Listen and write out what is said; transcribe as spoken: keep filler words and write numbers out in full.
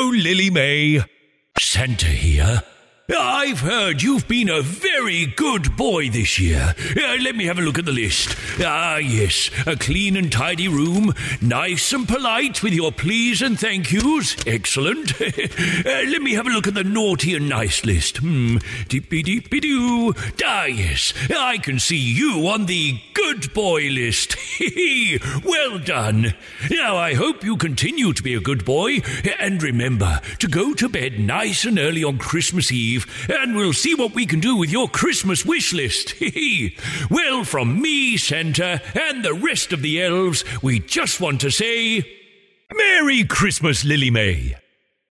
Hello, Lily May. Santa here. I've heard you've been a very good boy this year. Uh, let me have a look at the list. Ah, yes, a clean and tidy room, nice and polite with your please and thank yous. Excellent. uh, let me have a look at the naughty and nice list. Hmm, deepy-deepy-doo. Ah, yes, I can see you on the good boy list. Well done. Now, I hope you continue to be a good boy, and remember to go to bed nice and early on Christmas Eve, and we'll see what we can do with your Christmas wish list. Well, from me, Santa, and the rest of the elves, we just want to say, Merry Christmas, Lily May.